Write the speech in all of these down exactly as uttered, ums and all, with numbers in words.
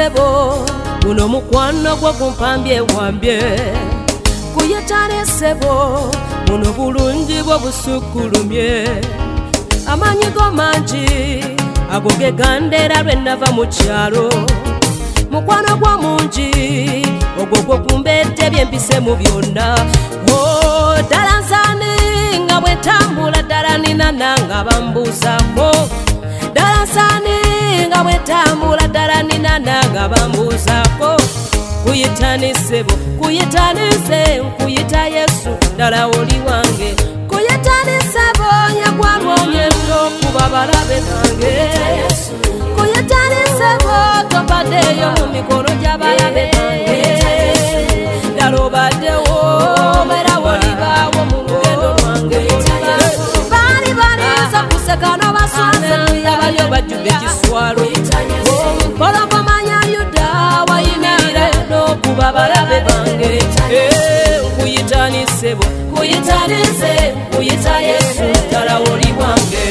sebo guno mukwano gwo gumpambye wambye kuyitane sebo muno bulungi bwo busukulumye amanyi go mangi ago gegandera lwe nava mu kyalo mukwano gwo mungi ogwo gwo kumbedde byempise mu byonna oh ddala nsaani nga bwe ntambula ddala nina nanga bambuuzako ddala nsaani nga bwe ntambula ddala nina nanga bambuuzako kuyitani sebo kuyitani se nkuyita Yesu ddala oli wange kuyitani sebo nyagwalwonye okuba balabe bange kuyitani sebo tobaddeyo mu mikono gy'abalabe bange ddala obaddewo beera wolibaawo mu lugendo lwange baali baliza kuseka n'obasuuza abalyo bajjudde ekiswalo mpologomanya Yuda wayimirira n'okuba balabe bange nkuyitani sebo kuyitani se nkuyita Yesu ddala oli wange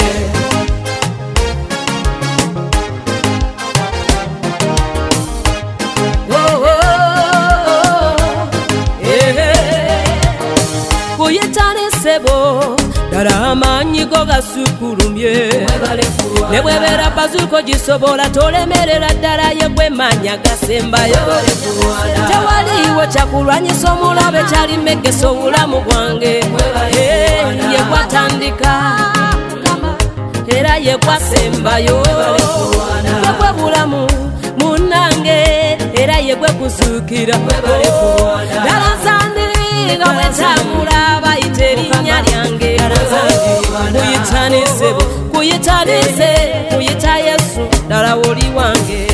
kuyitani sebo ddala amaanyi go gasukulumye ne bwebeera bazuuko gisobola tolemerera ddala ye gwe manya gasembayo tewaliiwo kyakulwanyisa omulabe kyali megesa obulamu bwange ye gwatandika era ye gwasembayo ye gwe bulamu munnange era ye gwe kuzuukira ddala nsaani nga bwe ntambula bayita erinnya lyange kuyitani sebo kuyitani se kuyita Yesu ddala oli wange